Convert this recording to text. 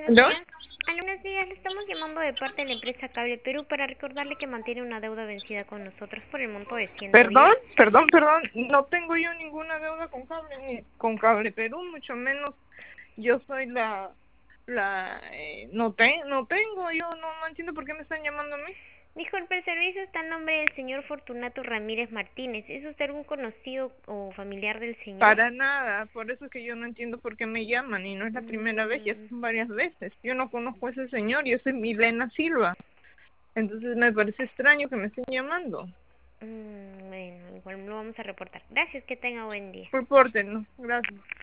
buenos ¿Aló? días. Buenos días, le estamos llamando de parte de la empresa Cable Perú para recordarle que mantiene una deuda vencida con nosotros por el monto de 110. Perdón, no tengo yo ninguna deuda con cable, ni con Cable Perú, mucho menos yo soy no tengo, yo no entiendo por qué me están llamando a mí. Disculpe, el servicio está en nombre del señor Fortunato Ramírez Martínez. ¿Es usted algún conocido o familiar del señor? Para nada, por eso es que yo no entiendo por qué me llaman y no es la primera vez, ya Mm, son varias veces. Yo no conozco a ese señor, yo soy Milena Silva, entonces me parece extraño que me estén llamando. bueno, igual lo vamos a reportar. Gracias, que tenga buen día. Repórtenlo, gracias.